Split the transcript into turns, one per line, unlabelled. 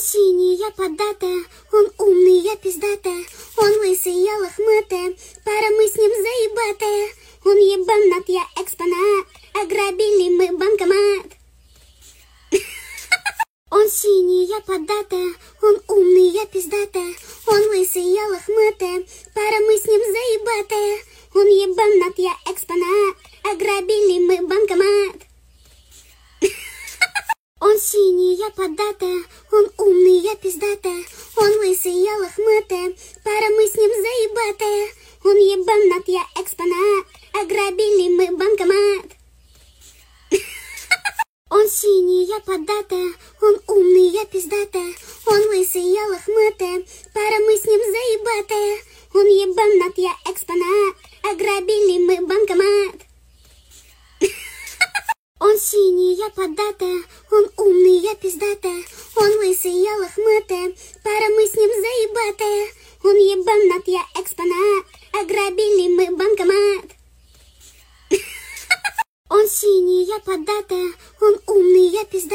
синий, я поддатая, он умный, я пиздатая, он лысый, я лохматая, пара мы с ним заебатая, он ебанат, я экспонат, ограбили мы банкомат. Он синий, я поддатая, он умный, я пиздатая, он лысый, я лохматая, пара мы с ним заебатая, он ебанат, я экспонат, ограбили мы банкомат. Он синий, я поддатая, он умный, я пиздатая, он лысый, я лохматая, пара мы с ним заебатая, он ебанат, я экспонат, ограбили мы банкомат. Он синий, я поддатая, он умный, я пиздатая, он лысый, я лохматая, пара мы с ним заебатая, он ебанат, я экспонат, ограбили мы банкомат. Он синий, я поддатая, он умный, я пиздатая, он лысый, я лохматая, пара мы с ним заебатая, он ебанат, я экспонат, ограбили мы банкомат. Он синий, я поддатая, он умный, я пиздатая.